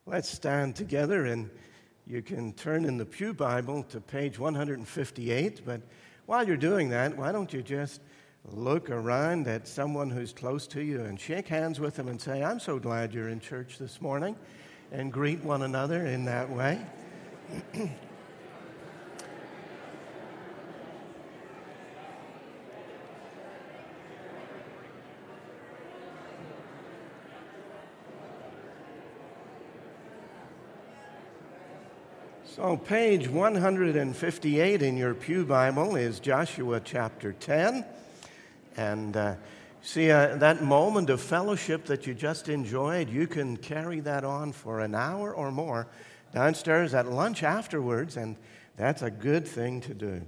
Let's stand together, and you can turn in the Pew Bible to page 158. But while you're doing that, why don't you just look around at someone who's close to you and shake hands with them and say, "I'm so glad you're in church this morning," and greet one another in that way. So page 158 in your Pew Bible is Joshua chapter 10. And that moment of fellowship that you just enjoyed, you can carry that on for an hour or more downstairs at lunch afterwards, and that's a good thing to do.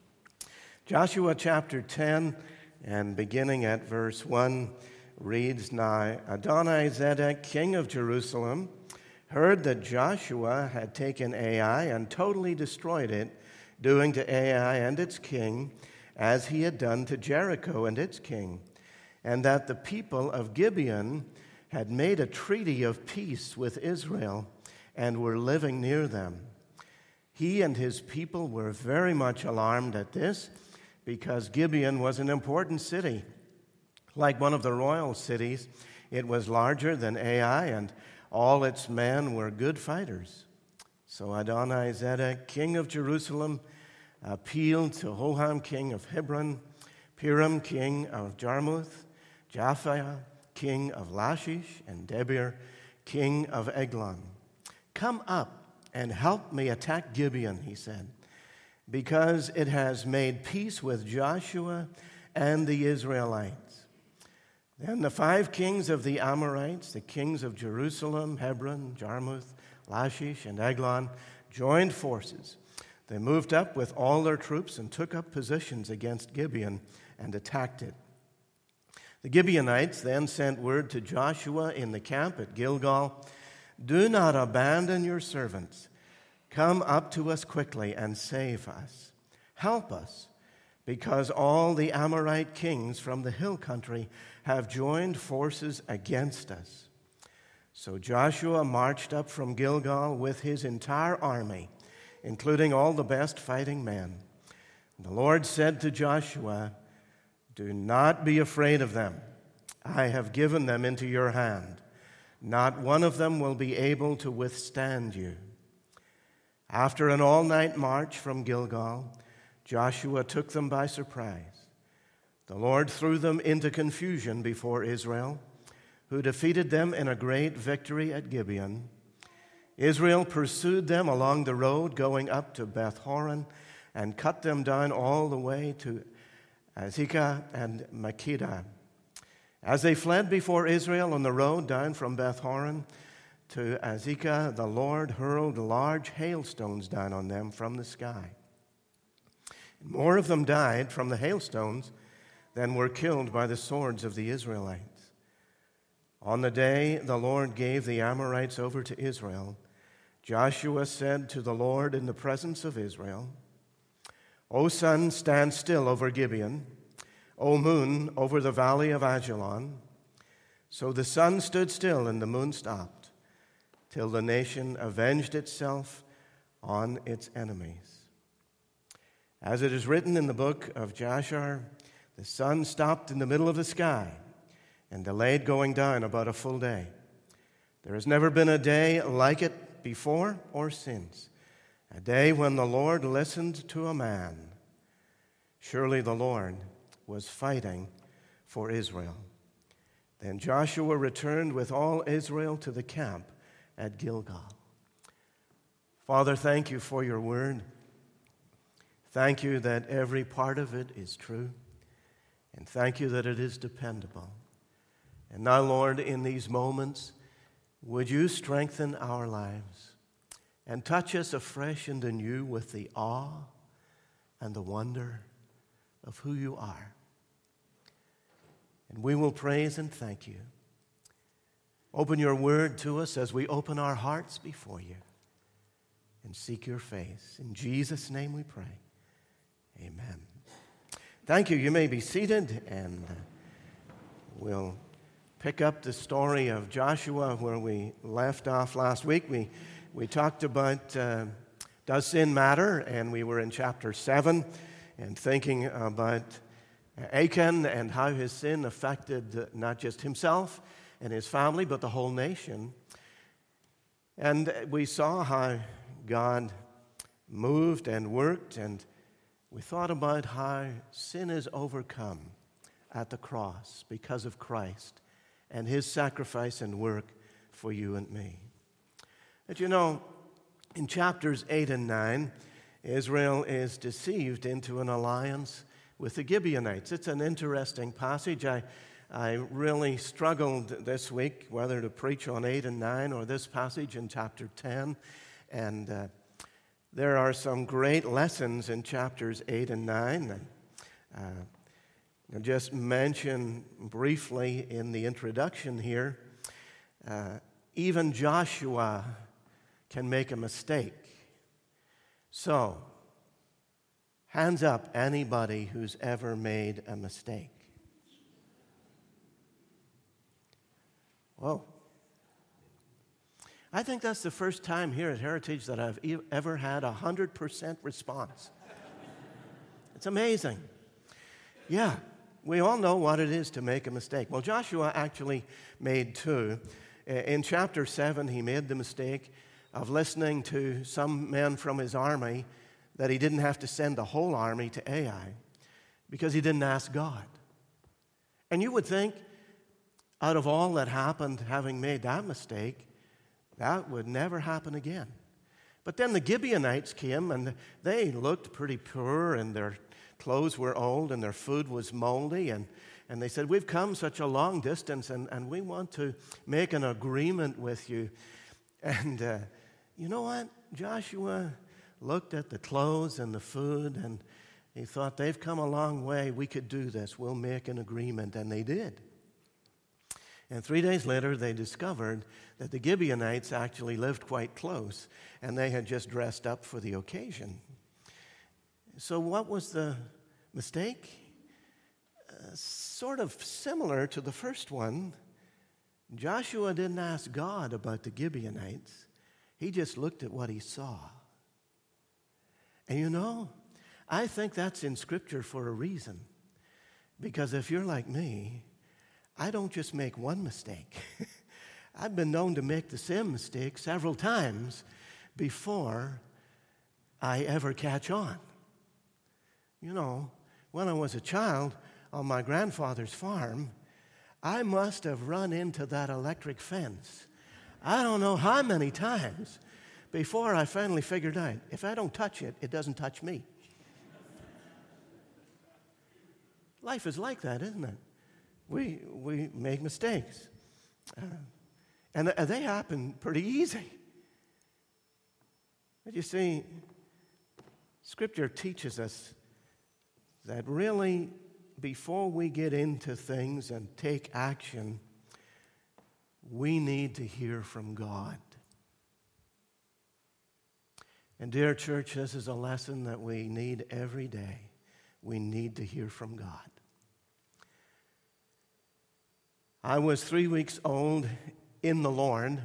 Joshua chapter 10, and beginning at verse 1, reads, "Now Adoni-Zedek, king of Jerusalem, heard that Joshua had taken Ai and totally destroyed it, doing to Ai and its king as he had done to Jericho and its king, and that the people of Gibeon had made a treaty of peace with Israel and were living near them. He and his people were very much alarmed at this, because Gibeon was an important city. Like one of the royal cities, it was larger than Ai, and all its men were good fighters. So Adoni-Zedek, king of Jerusalem, appealed to Hoham, king of Hebron, Piram, king of Jarmuth, Japhia, king of Lachish, and Debir, king of Eglon. 'Come up and help me attack Gibeon,' he said, 'because it has made peace with Joshua and the Israelites.' Then the 5 kings of the Amorites, the kings of Jerusalem, Hebron, Jarmuth, Lachish, and Eglon, joined forces. They moved up with all their troops and took up positions against Gibeon and attacked it. The Gibeonites then sent word to Joshua in the camp at Gilgal, 'Do not abandon your servants. Come up to us quickly and save us. Help us, because all the Amorite kings from the hill country have joined forces against us.' So Joshua marched up from Gilgal with his entire army, including all the best fighting men. The Lord said to Joshua, 'Do not be afraid of them. I have given them into your hand. Not one of them will be able to withstand you.' After an all-night march from Gilgal, Joshua took them by surprise. The Lord threw them into confusion before Israel, who defeated them in a great victory at Gibeon. Israel pursued them along the road going up to Beth-horon and cut them down all the way to Azekah and Makkedah. As they fled before Israel on the road down from Beth-horon to Azekah, the Lord hurled large hailstones down on them from the sky. More of them died from the hailstones than were killed by the swords of the Israelites. On the day the Lord gave the Amorites over to Israel, Joshua said to the Lord in the presence of Israel, 'O sun, stand still over Gibeon. O moon, over the valley of Ajalon.' So the sun stood still and the moon stopped, till the nation avenged itself on its enemies. As it is written in the book of Jasher, the sun stopped in the middle of the sky and delayed going down about a full day. There has never been a day like it before or since, a day when the Lord listened to a man. Surely the Lord was fighting for Israel." Then Joshua returned with all Israel to the camp at Gilgal. Father, thank you for your word. Thank you that every part of it is true. And thank you that it is dependable. And now, Lord, in these moments, would you strengthen our lives and touch us afresh and anew with the awe and the wonder of who you are. And we will praise and thank you. Open your word to us as we open our hearts before you and seek your face. In Jesus' name we pray. Amen. Thank you. You may be seated, and we'll pick up the story of Joshua where we left off last week. We talked about does sin matter, and we were in chapter 7 and thinking about Achan and how his sin affected not just himself and his family, but the whole nation. And we saw how God moved and worked, and we thought about how sin is overcome at the cross because of Christ and his sacrifice and work for you and me. But you know, in chapters 8 and 9, Israel is deceived into an alliance with the Gibeonites. It's an interesting passage. I really struggled this week whether to preach on 8 and 9 or this passage in chapter 10. And there are some great lessons in chapters 8 and 9. I'll just mention briefly in the introduction here, even Joshua can make a mistake. So, hands up anybody who's ever made a mistake. Whoa. I think that's the first time here at Heritage that I've ever had 100% response. It's amazing. Yeah, we all know what it is to make a mistake. Well, Joshua actually made two. In chapter 7, he made the mistake of listening to some men from his army that he didn't have to send the whole army to Ai because he didn't ask God. And you would think, out of all that happened, having made that mistake, that would never happen again. But then the Gibeonites came, and they looked pretty poor, and their clothes were old, and their food was moldy, and they said, we've come such a long distance, and we want to make an agreement with you. And you know what? Joshua looked at the clothes and the food, and he thought, they've come a long way. We could do this. We'll make an agreement. And they did. And 3 days later, they discovered that the Gibeonites actually lived quite close, and they had just dressed up for the occasion. So what was the mistake? Sort of similar to the first one. Joshua didn't ask God about the Gibeonites. He just looked at what he saw. And you know, I think that's in Scripture for a reason. Because if you're like me, I don't just make one mistake. I've been known to make the same mistake several times before I ever catch on. You know, when I was a child on my grandfather's farm, I must have run into that electric fence I don't know how many times before I finally figured out, if I don't touch it, it doesn't touch me. Life is like that, isn't it? We make mistakes. And they happen pretty easy. But you see, Scripture teaches us that really, before we get into things and take action, we need to hear from God. And dear church, this is a lesson that we need every day. We need to hear from God. I was 3 weeks old in the Lord,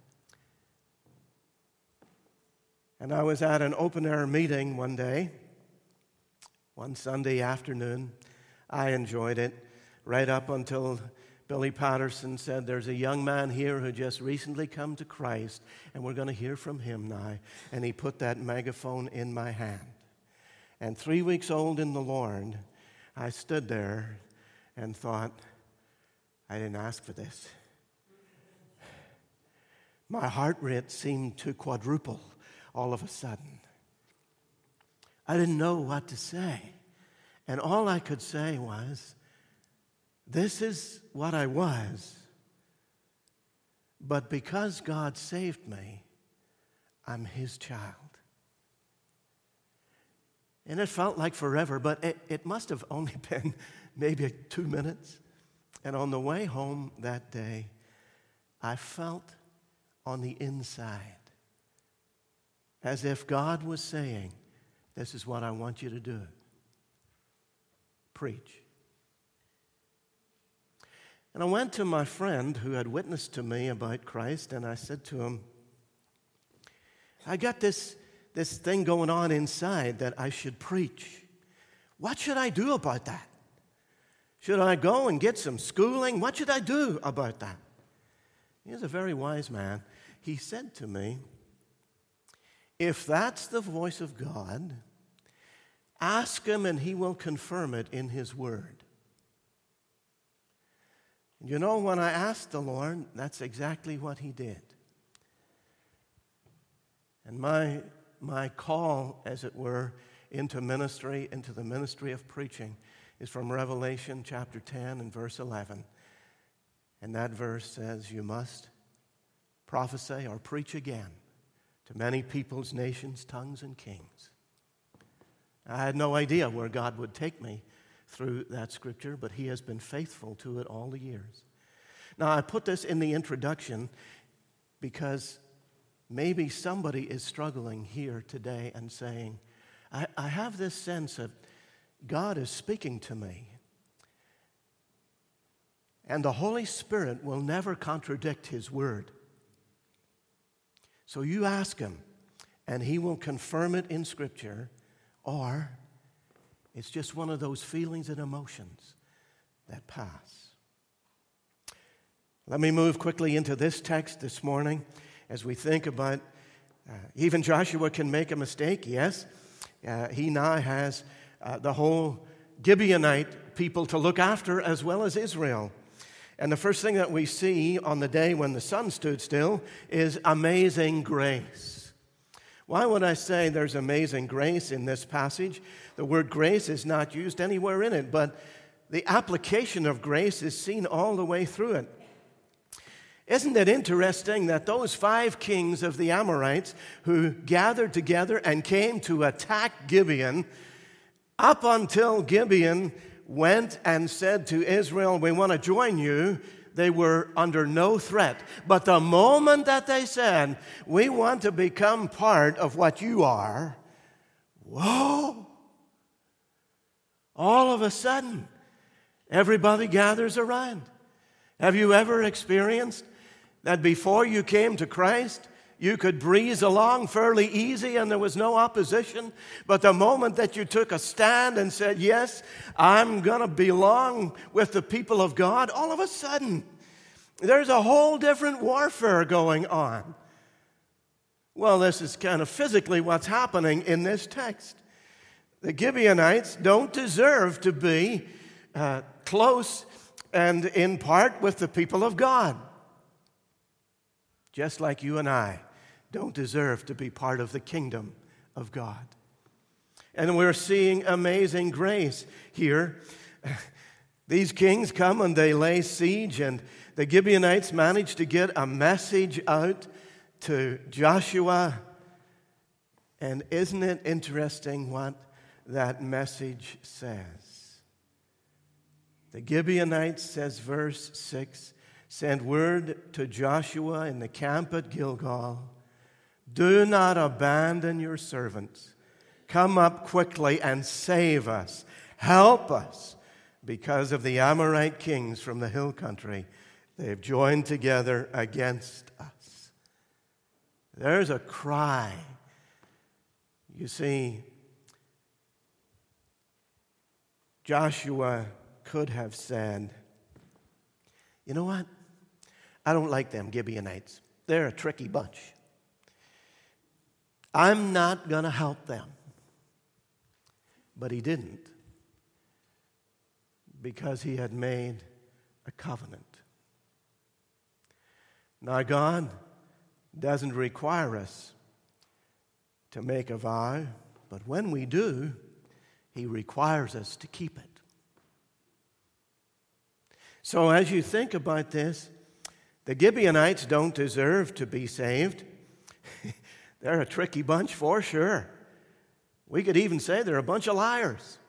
and I was at an open-air meeting one day, one Sunday afternoon. I enjoyed it right up until Billy Patterson said, there's a young man here who just recently come to Christ, and we're going to hear from him now. And he put that megaphone in my hand. And 3 weeks old in the Lord, I stood there and thought, I didn't ask for this. My heart rate seemed to quadruple all of a sudden. I didn't know what to say. And all I could say was, this is what I was, but because God saved me, I'm His child. And it felt like forever, but it must have only been maybe 2 minutes. And on the way home that day, I felt on the inside as if God was saying, this is what I want you to do. Preach. And I went to my friend who had witnessed to me about Christ, and I said to him, I got this thing going on inside that I should preach. What should I do about that? Should I go and get some schooling? What should I do about that? He was a very wise man. He said to me, if that's the voice of God, ask him and he will confirm it in his word. You know, when I asked the Lord, that's exactly what he did. And my call, as it were, into ministry, into the ministry of preaching, is from Revelation chapter 10 and verse 11. And that verse says, you must prophesy or preach again to many peoples, nations, tongues, and kings. I had no idea where God would take me through that scripture, but he has been faithful to it all the years. Now, I put this in the introduction because maybe somebody is struggling here today and saying, I have this sense of God is speaking to me, and the Holy Spirit will never contradict his word. So you ask him, and he will confirm it in Scripture, or it's just one of those feelings and emotions that pass. Let me move quickly into this text this morning as we think about even Joshua can make a mistake, yes. He now has the whole Gibeonite people to look after as well as Israel. And the first thing that we see on the day when the sun stood still is amazing grace. Why would I say there's amazing grace in this passage? The word grace is not used anywhere in it, but the application of grace is seen all the way through it. Isn't it interesting that those 5 kings of the Amorites who gathered together and came to attack Gibeon, up until Gibeon went and said to Israel, we want to join you, they were under no threat. But the moment that they said, we want to become part of what you are, whoa! All of a sudden, everybody gathers around. Have you ever experienced that before you came to Christ, you could breeze along fairly easy and there was no opposition? But the moment that you took a stand and said, yes, I'm going to belong with the people of God, all of a sudden, there's a whole different warfare going on. Well, this is kind of physically what's happening in this text. The Gibeonites don't deserve to be close and in part with the people of God. Just like you and I don't deserve to be part of the kingdom of God. And we're seeing amazing grace here. These kings come and they lay siege, and the Gibeonites manage to get a message out to Joshua. And isn't it interesting what that message says? The Gibeonites, says verse 6, send word to Joshua in the camp at Gilgal, do not abandon your servants. Come up quickly and save us. Help us because of the Amorite kings from the hill country. They've joined together against us. There's a cry. You see, Joshua could have said, you know what? I don't like them Gibeonites. They're a tricky bunch. I'm not going to help them. But he didn't, because he had made a covenant. Now, God doesn't require us to make a vow, but when we do, he requires us to keep it. So as you think about this, the Gibeonites don't deserve to be saved. They're a tricky bunch for sure. We could even say they're a bunch of liars.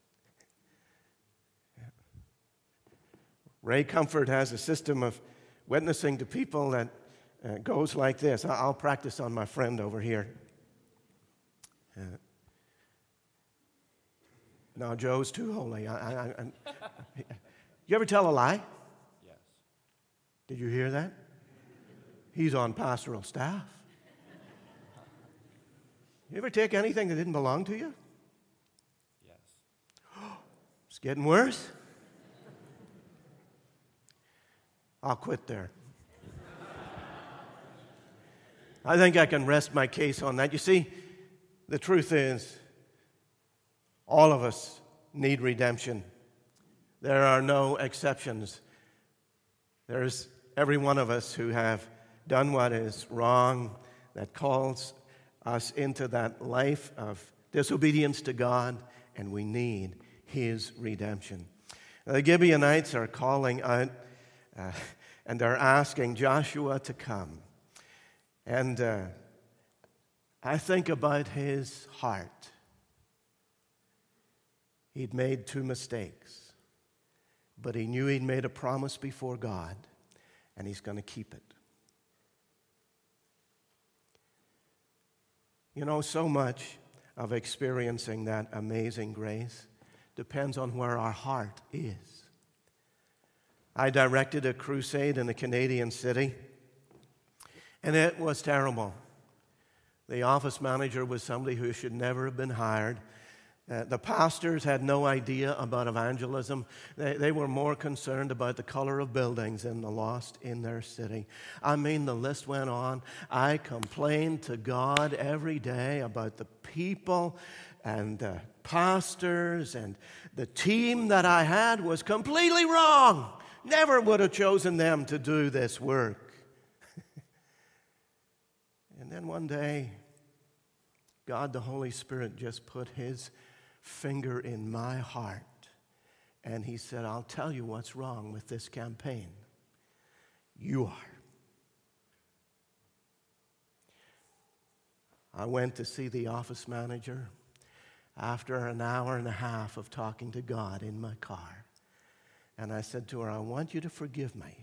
Ray Comfort has a system of witnessing to people that goes like this. I'll practice on my friend over here. No, Joe's too holy. You ever tell a lie? Yes. Did you hear that? He's on pastoral staff. You ever take anything that didn't belong to you? Yes. It's getting worse. I'll quit there. I think I can rest my case on that. You see, the truth is, all of us need redemption. There are no exceptions. There's every one of us who have done what is wrong, that calls us into that life of disobedience to God, and we need His redemption. The Gibeonites are calling out and they're asking Joshua to come. And I think about his heart. He'd made 2 mistakes, but he knew he'd made a promise before God, and he's going to keep it. You know, so much of experiencing that amazing grace depends on where our heart is. I directed a crusade in a Canadian city, and it was terrible. The office manager was somebody who should never have been hired. The pastors had no idea about evangelism. They were more concerned about the color of buildings and the lost in their city. I mean, the list went on. I complained to God every day about the people and the pastors, and the team that I had was completely wrong. Never would have chosen them to do this work. And then one day, God, the Holy Spirit, just put His finger in my heart, and He said, I'll tell you what's wrong with this campaign. You are. I went to see the office manager after an hour and a half of talking to God in my car. And I said to her, I want you to forgive me.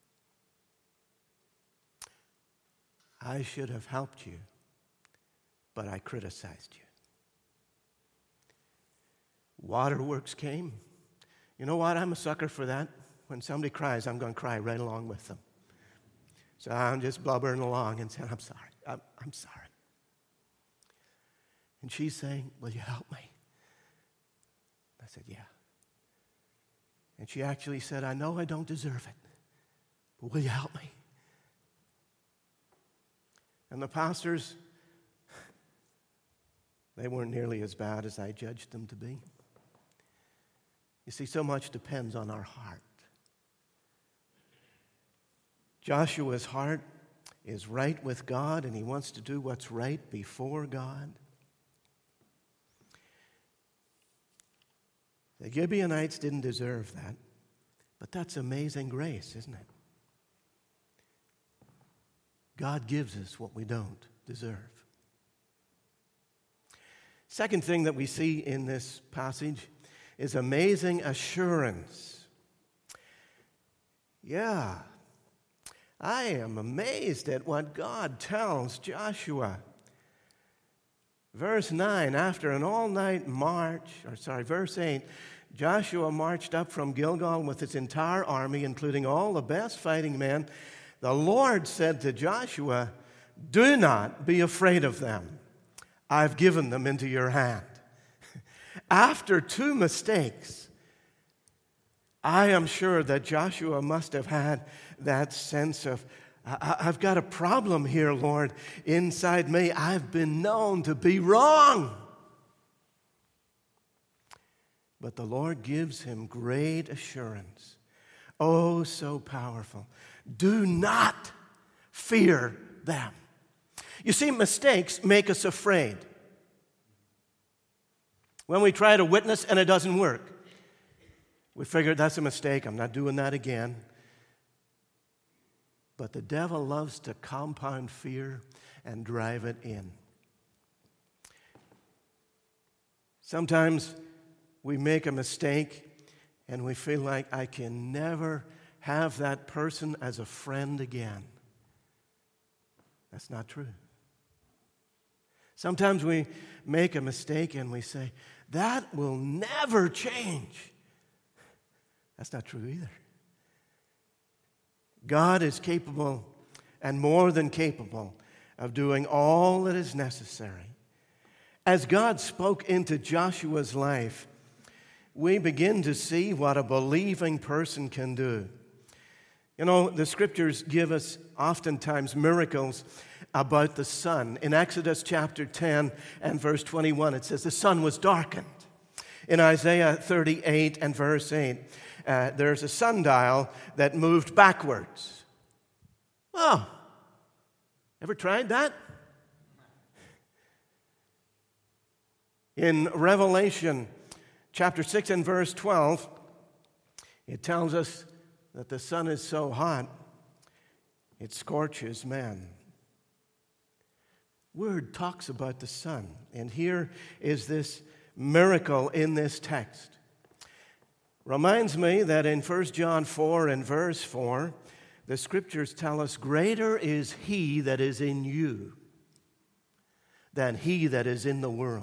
I should have helped you, but I criticized you. Waterworks came. You know what? I'm a sucker for that. When somebody cries, I'm going to cry right along with them. So I'm just blubbering along and saying, I'm sorry. I'm sorry. And she's saying, will you help me? I said, yeah. And she actually said, I know I don't deserve it, but will you help me? And the pastors, they weren't nearly as bad as I judged them to be. You see, so much depends on our heart. Joshua's heart is right with God, and he wants to do what's right before God. The Gibeonites didn't deserve that, but that's amazing grace, isn't it? God gives us what we don't deserve. Second thing that we see in this passage is amazing assurance. Yeah, I am amazed at what God tells Joshua. Verse 9, after an all-night march, verse 8, Joshua marched up from Gilgal with his entire army, including all the best fighting men. The Lord said to Joshua, do not be afraid of them. I've given them into your hand. After 2 mistakes, I am sure that Joshua must have had that sense of, I've got a problem here, Lord, inside me. I've been known to be wrong. But the Lord gives him great assurance. Oh, so powerful. Do not fear them. You see, mistakes make us afraid. When we try to witness and it doesn't work, we figure that's a mistake. I'm not doing that again. But the devil loves to compound fear and drive it in. Sometimes we make a mistake and we feel like I can never have that person as a friend again. That's not true. Sometimes we make a mistake and we say, that will never change. That's not true either. God is capable and more than capable of doing all that is necessary. As God spoke into Joshua's life, we begin to see what a believing person can do. You know, the scriptures give us oftentimes miracles about the sun. In Exodus chapter 10 and verse 21, it says the sun was darkened. In Isaiah 38 and verse 8, there's a sundial that moved backwards. Oh, ever tried that? In Revelation chapter 6 and verse 12, it tells us that the sun is so hot, it scorches men. Word talks about the sun, and here is this miracle in this text. Reminds me that in 1 John 4 and verse 4, the scriptures tell us, greater is he that is in you than he that is in the world.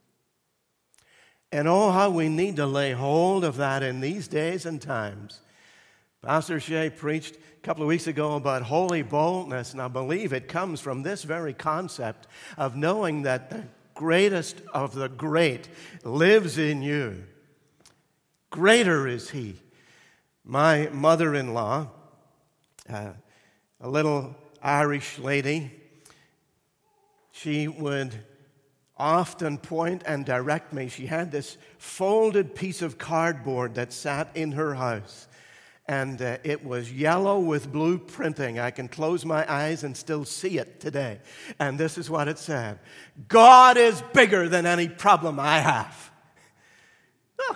And oh, how we need to lay hold of that in these days and times. Pastor Shea preached a couple of weeks ago about holy boldness, and I believe it comes from this very concept of knowing that the greatest of the great lives in you. Greater is he. My mother-in-law, a little Irish lady, she would often point and direct me. She had this folded piece of cardboard that sat in her house. And it was yellow with blue printing. I can close my eyes and still see it today. And this is what it said. God is bigger than any problem I have. Oh.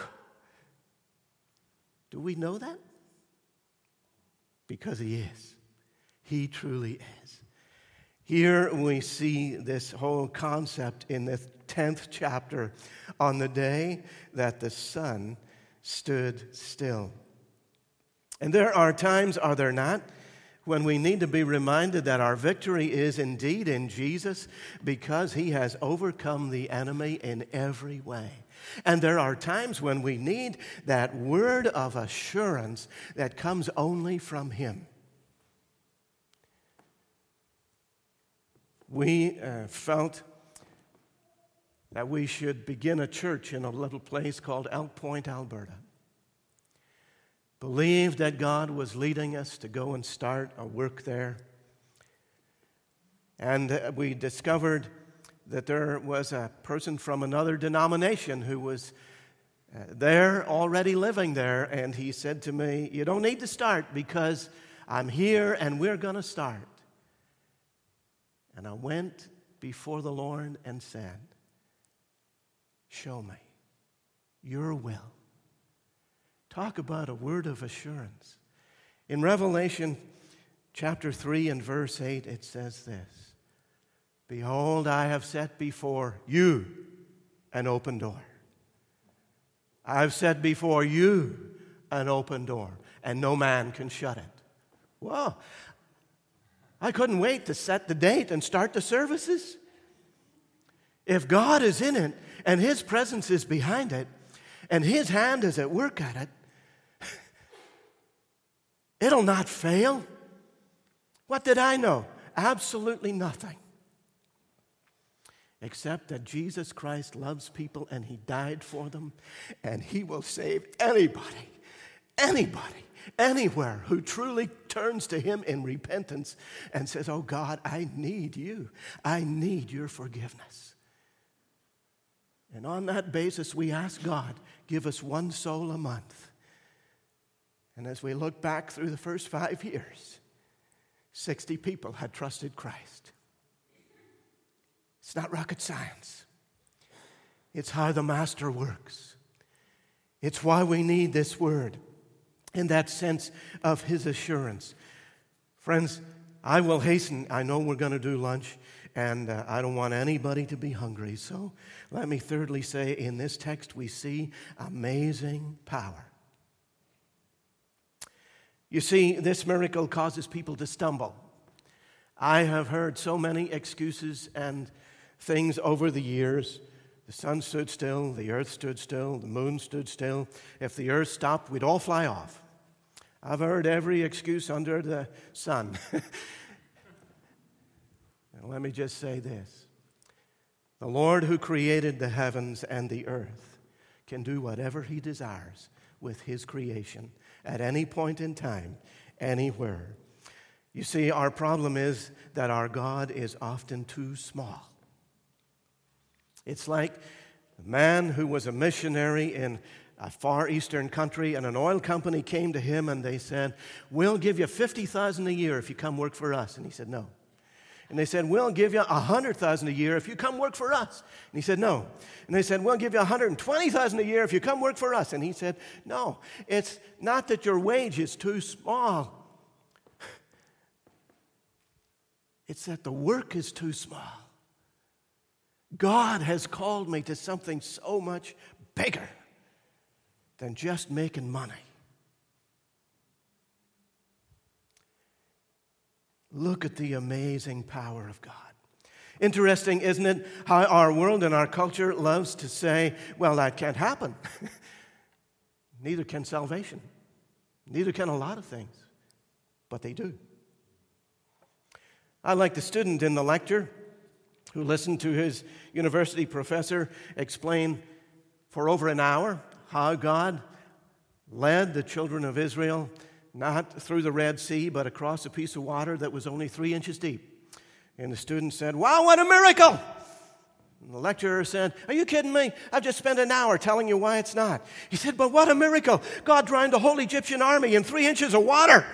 Do we know that? Because he is. He truly is. Here we see this whole concept in the 10th chapter on the day that the sun stood still. And there are times, are there not, when we need to be reminded that our victory is indeed in Jesus because he has overcome the enemy in every way. And there are times when we need that word of assurance that comes only from him. We felt that we should begin a church in a little place called Elk Point, Alberta. Believed that God was leading us to go and start a work there. And we discovered that there was a person from another denomination who was there, already living there. And he said to me, you don't need to start because I'm here and we're going to start. And I went before the Lord and said, show me your will. Talk about a word of assurance. In Revelation chapter 3 and verse 8, it says this, behold, I have set before you an open door. I've set before you an open door, and no man can shut it. Well, I couldn't wait to set the date and start the services. If God is in it, and his presence is behind it, and his hand is at work at it, it'll not fail. What did I know? Absolutely nothing. Except that Jesus Christ loves people and he died for them, and he will save anybody, anywhere who truly turns to him in repentance and says, oh God, I need you. I need your forgiveness. And on that basis, we ask God, give us one soul a month. And as we look back through the first 5 years, 60 people had trusted Christ. It's not rocket science. It's how the Master works. It's why we need this word in that sense of his assurance. Friends, I will hasten. I know we're going to do lunch, and I don't want anybody to be hungry. So let me thirdly say, in this text we see amazing power. You see, this miracle causes people to stumble. I have heard so many excuses and things over the years. The sun stood still, the earth stood still, the moon stood still. If the earth stopped, we'd all fly off. I've heard every excuse under the sun. And let me just say this. The Lord who created the heavens and the earth can do whatever He desires with His creation at any point in time, anywhere. You see, our problem is that our God is often too small. It's like a man who was a missionary in a far eastern country, and an oil company came to him and they said, "We'll give you $50,000 a year if you come work for us." And he said, "No." And they said, "We'll give you $100,000 a year if you come work for us." And he said, "No." And they said, "We'll give you $120,000 a year if you come work for us." And he said, "No, it's not that your wage is too small. It's that the work is too small. God has called me to something so much bigger than just making money." Look at the amazing power of God. Interesting, isn't it, how our world and our culture loves to say, "Well, that can't happen." Neither can salvation. Neither can a lot of things. But they do. I like the student in the lecture who listened to his university professor explain for over an hour how God led the children of Israel not through the Red Sea, but across a piece of water that was only 3 inches deep. And the student said, "Wow, what a miracle!" And the lecturer said, "Are you kidding me? I've just spent an hour telling you why it's not." He said, "But what a miracle! God drowned the whole Egyptian army in 3 inches of water."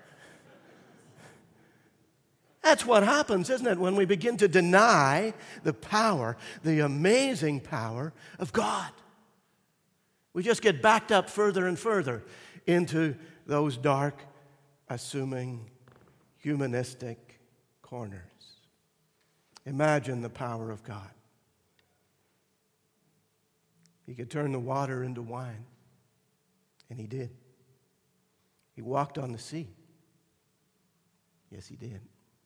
That's what happens, isn't it, when we begin to deny the power, the amazing power of God. We just get backed up further and further into those dark, assuming, humanistic corners. Imagine the power of God. He could turn the water into wine, and He did. He walked on the sea. Yes, He did.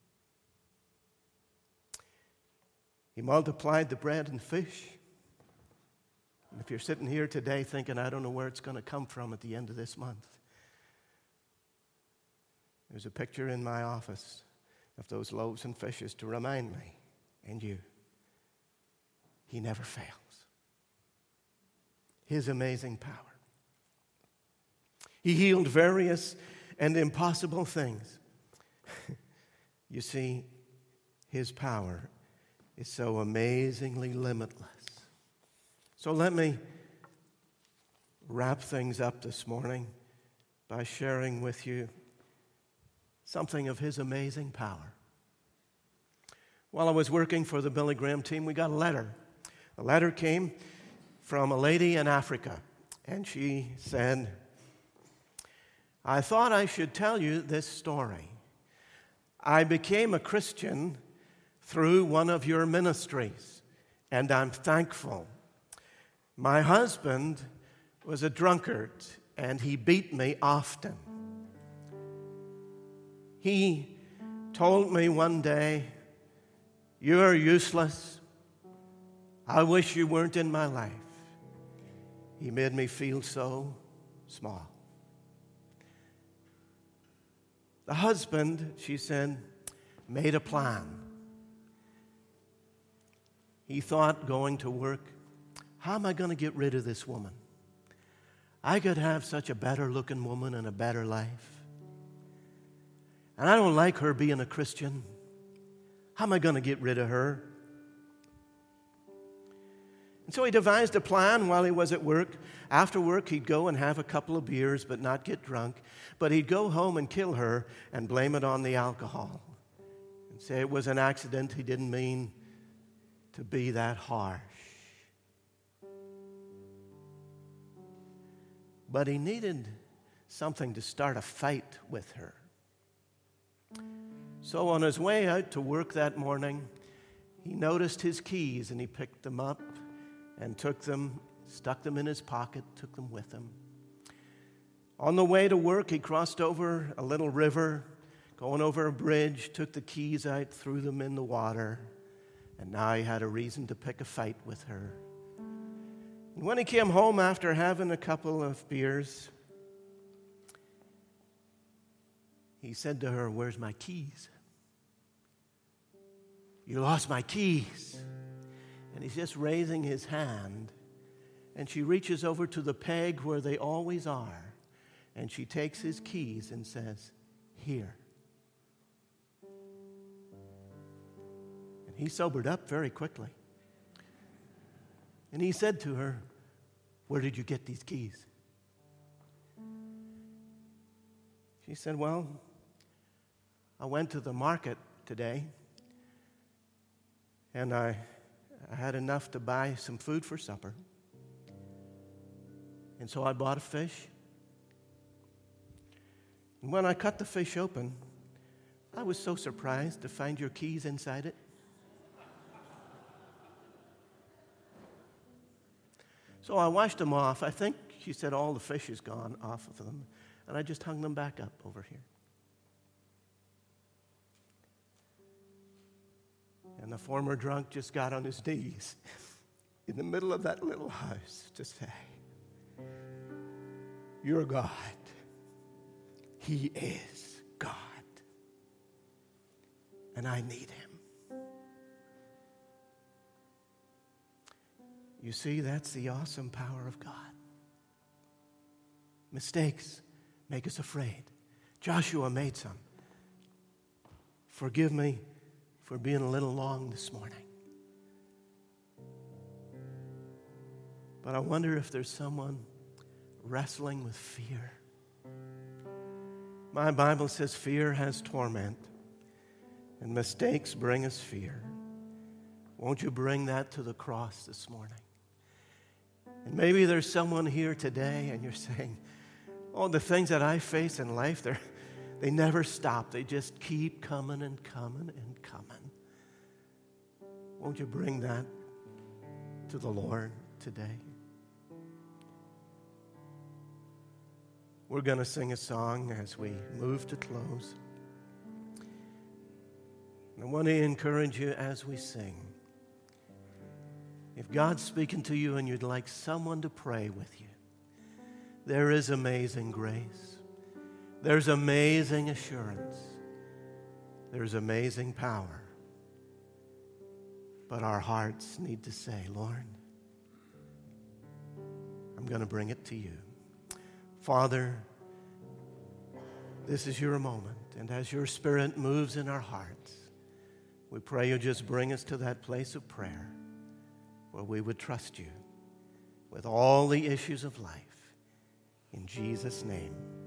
He multiplied the bread and fish. And if you're sitting here today thinking, "I don't know where it's going to come from at the end of this month," there's a picture in my office of those loaves and fishes to remind me and you, He never fails. His amazing power. He healed various and impossible things. You see, His power is so amazingly limitless. So let me wrap things up this morning by sharing with you something of His amazing power. While I was working for the Billy Graham team, we got a letter. A letter came from a lady in Africa, and she said, "I thought I should tell you this story. I became a Christian through one of your ministries, and I'm thankful. My husband was a drunkard, and he beat me often. He told me one day, 'You're useless. I wish you weren't in my life.' He made me feel so small." The husband, she said, made a plan. He thought, going to work, "How am I going to get rid of this woman? I could have such a better looking woman and a better life. And I don't like her being a Christian. How am I going to get rid of her?" And so he devised a plan while he was at work. After work, he'd go and have a couple of beers, but not get drunk. But he'd go home and kill her and blame it on the alcohol and say it was an accident. He didn't mean to be that harsh. But he needed something to start a fight with her. So on his way out to work that morning, he noticed his keys and he picked them up and took them, stuck them in his pocket, took them with him. On the way to work, he crossed over a little river, going over a bridge, took the keys out, threw them in the water, and now he had a reason to pick a fight with her. And when he came home after having a couple of beers, he said to her, "Where's my keys? You lost my keys." And he's just raising his hand, and she reaches over to the peg where they always are, and she takes his keys and says, "Here." And he sobered up very quickly. And he said to her, "Where did you get these keys?" She said, "Well, I went to the market today, and I had enough to buy some food for supper. And so I bought a fish. And when I cut the fish open, I was so surprised to find your keys inside it. So I washed them off. I think," she said, "all the fish is gone off of them. And I just hung them back up over here." And the former drunk just got on his knees in the middle of that little house to say, "You're God. He is God. And I need him." You see, that's the awesome power of God. Mistakes make us afraid. Joshua made some. Forgive me for being a little long this morning. But I wonder if there's someone wrestling with fear. My Bible says fear has torment, and mistakes bring us fear. Won't you bring that to the cross this morning? And maybe there's someone here today and you're saying, "Oh, the things that I face in life, they never stop. They just keep coming and coming and coming." Won't you bring that to the Lord today? We're going to sing a song as we move to close. And I want to encourage you as we sing. If God's speaking to you and you'd like someone to pray with you, there is amazing grace. There's amazing assurance. There's amazing power. But our hearts need to say, "Lord, I'm going to bring it to you." Father, this is your moment. And as your Spirit moves in our hearts, we pray you just bring us to that place of prayer where we would trust you with all the issues of life. In Jesus' name.